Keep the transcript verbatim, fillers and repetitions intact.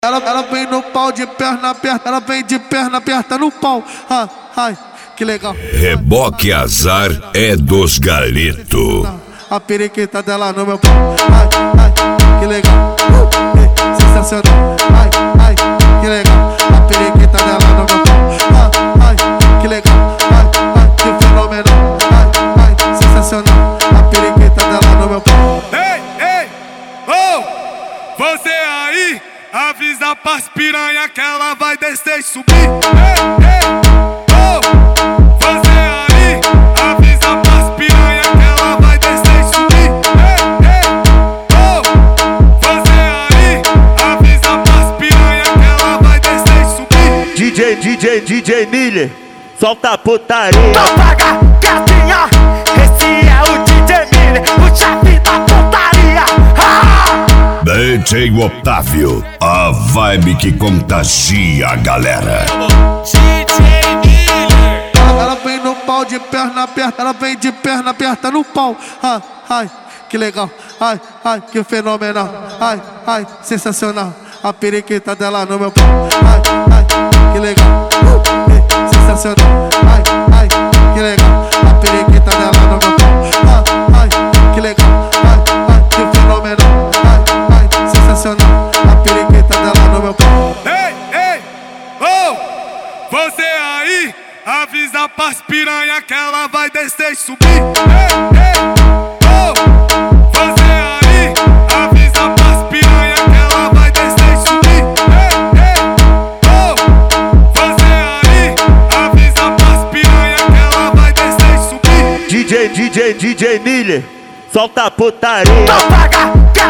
Ela, ela vem no pau de perna aberta, ela vem de perna aberta no pau. Ai, ai, que legal. Reboque azar é dos galeto. A periquita dela no meu pau. Ai, ai, que legal. Uh, sensacional. Ai, ai, que legal. A periquita dela no meu pau. Ai, ai, que legal. Ai, ai, que fenomenal. Ai, ai, sensacional. A periquita dela no meu pau. Ei, ei, oh, você aí, avisa pras piranha que ela vai descer e subir. Ei, ei, oh, você aí, avisa pras piranha que ela vai descer e subir. Ei, ei, oh, você aí, avisa pras piranha que ela vai descer e subir. D J, D J, D J Miller, solta a putaria. Não paga, gatinha, esse é o D J Miller, o chefe da putaria. Ah! D J Otávio, a vibe que contagia a galera. D J Miller. Ela, ela vem no pau de perna aberta, ela vem de perna aberta no pau. Ai, ai, que legal. Ai, ai, que fenomenal. Ai, ai, sensacional. A periquita dela no meu pau. Ai, ai, que legal. Uh, sensacional. Ai, ai, que legal. A periquita dela no meu pau. Ai, ai, que legal. Ai, ai, que fenomenal. Ai, ai, sensacional. A periquita dela no meu pau. Ei, ei, oh, você aí, avisa pras piranha que ela vai descer e subir. Ei, ei, oh, você aí, avisa pras piranha que ela vai descer e subir. Ei, ei, oh, você aí, avisa pras piranha que ela vai descer e subir. D J, D J, D J Miller, solta a putaria. Não paga,